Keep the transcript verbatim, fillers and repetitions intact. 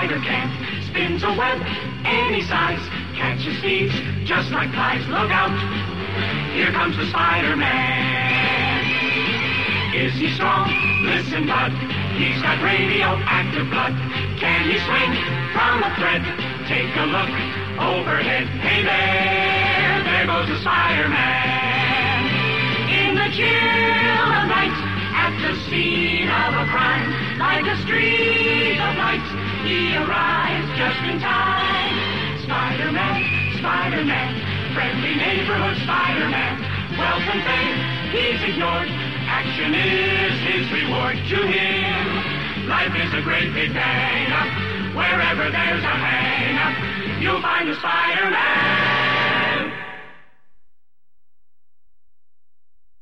spider can. Spins a web any size, catches thieves just like flies. Look out, here comes the Spider-Man. Is he strong? Listen, bud, he's got radioactive blood. Can he swing from a thread? Take a look overhead. Hey there, there goes the Spider-Man. In the chill of night, at the scene of a crime, like a streak of light, he arrives just in time. Spider-Man, Spider-Man, friendly neighborhood Spider-Man. Wealth and fame, he's ignored. Action is his reward. To him, life is a great big hang-up. Wherever there's a hang-up, you'll find a Spider-Man.